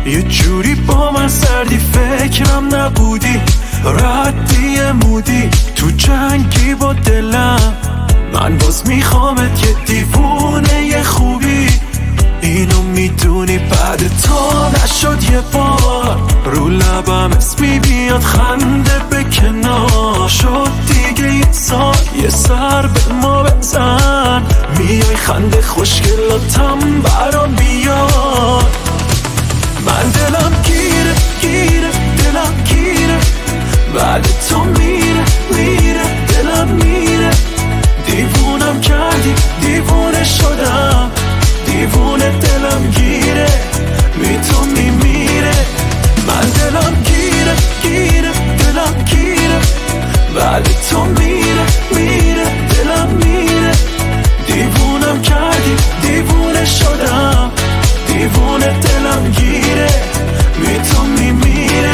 یه جوری با من سردی فکرم نبودی، ردی مودی تو جنگی با دلم. من باز میخوامت یه دیوونه یه خوبی، اینو میدونی بعد تا نشد یه بار. رو لبم اسمی بیاد خنده به کنار، شد دیگه یه سال یه سر به ما بزن. میای خنده خوشگلاتم برام بیاد. من دلم گیره گیره دلم گیره، بعد تو میره میره دلم میره. دیوونم کردی دیوونه شدم، دیوونه دلم گیره بی تو میمیره. من دلم گیره گیره دلم گیره، بعد تو میره میره دلم میره. دیوونم کردی دیوونه شدم، دیوونه دلم گیره بی تو میمیره.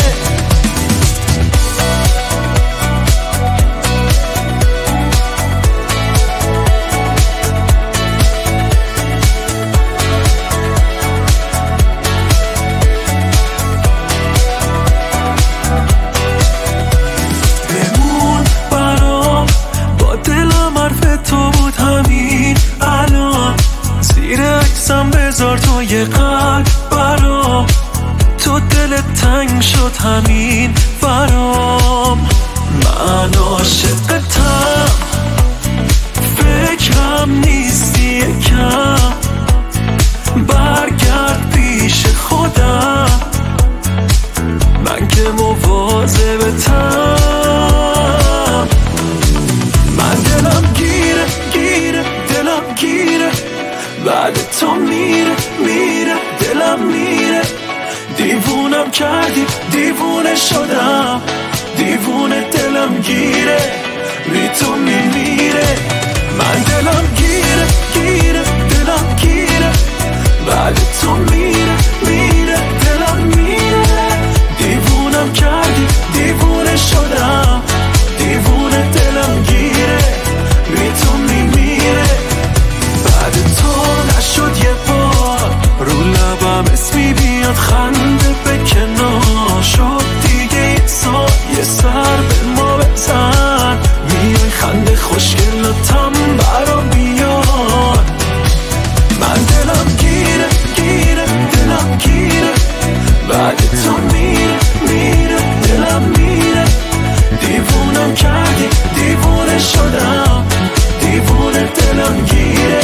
بمون برام با دلم حرف تو بود همین الان، زیر عکسم بذار تو یه قلب برام. تو دلت تنگ شد همین برام. من عاشقتم فکرم نیستی یکم، برگرد پیش خودم. من که مواظبتم. من دلم گیره گیره دلم گیره، بعد تو میره میره دلم میره. دیوونم کردی دیوونه شدم، دیوونه دلم گیره بی تو میمیره. من دلم گیره گیره دلم گیره، بعد تو میره میره دلم میره. دیوونم کردی دیوونه شدم، دیوونه دلم گیره بی تو میمیره. بعد تو نشد یه بار، رو لبم اسمی بیاد خنده به کنار. شد دیگه یه سال یه سر به ما بزن. میای خنده خوشگلاتم برام بیاد. من دلم گیره گیره دلم گیره، بعد تو میره میره دلم میره. دیوونم کردی دیوونه شدم، دیوونه دلم گیره